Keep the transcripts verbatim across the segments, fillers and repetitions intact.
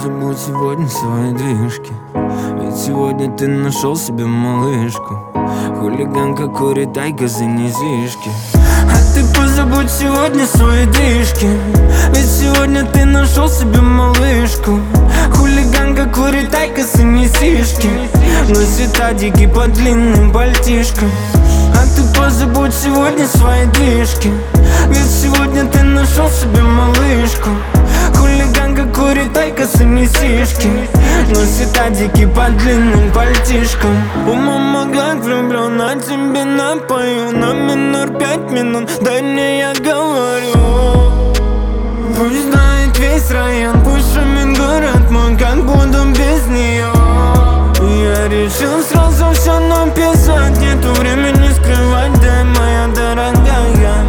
позабудь сегодня свои движки, ведь сегодня ты нашел себе малышку. Хулиганка курит, тайка за низишки. А ты позабудь сегодня свои движки, ведь сегодня ты нашел себе малышку. Хулиганка курит, тайка за низишки, носит адики по длинным пальтишкам. А ты позабудь сегодня свои движки, ведь сегодня ты нашел себе малышку. Хулиганка курит, тайка за низишки, носит адики по длинным пальтишкам. У мама как влюблен, а тебе напою на минор пять минут. Дай мне, я говорю. Пусть знает весь район, пусть шумит город мой, как буду без нее. Я решил сразу все написать, нету времени скрывать, дай, моя дорогая.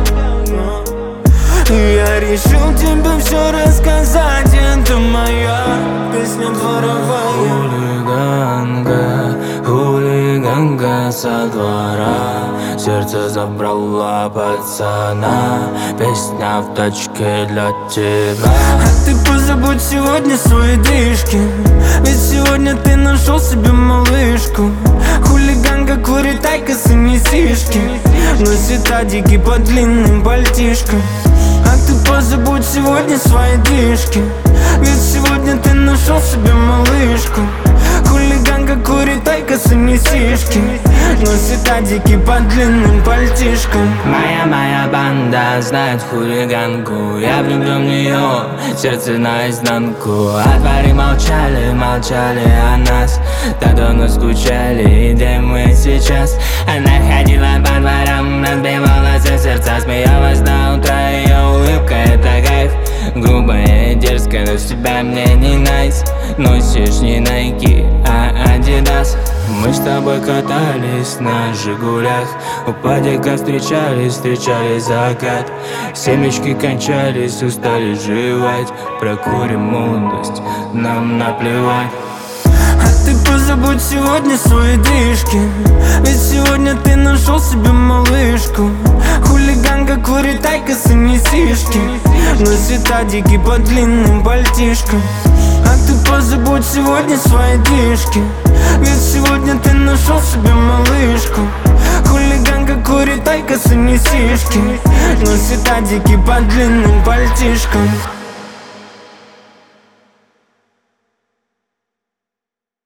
Я решил тебе все рассказать, это моя песня дворовая. Хулиганка, хулиганка со двора, сердце забрала пацана, песня в тачке для тебя. А ты позабудь сегодня свои движки, ведь сегодня ты нашел себе малышку. Хулиганка курит, тайка за низишки, носит адики по длинным пальтишкам. А ты позабудь сегодня свои движки, ведь сегодня ты нашел себе малышку. Хулиганка курит, тайка за низишки, носит адики по длинным пальтишкам. Моя, моя банда знает хулиганку, я влюблен в нее, сердце наизнанку. А твари молчали, молчали о нас, так давно скучали, где мы сейчас. Она ходила по дворам, разбивала все сердца, смеялась до утра, ее улыбка это кайф. Грубая и дерзкая, но с тебя мне не найс. Носишь не Nike, а Adidas. Мы с тобой катались на Жигулях, у падика встречались, встречали закат. Семечки кончались, устали жевать, прокурим молодость, нам наплевать. А ты позабудь сегодня свои движки, ведь сегодня ты нашел себе малышку. Хулиганка курит, тайка за низишки, носит адики по длинным пальтишкам. А ты позабудь сегодня свои движки, ведь сегодня ты нашел себе малышку. Хулиганка курит, тайка за низишки, носит адики по длинным пальтишкам.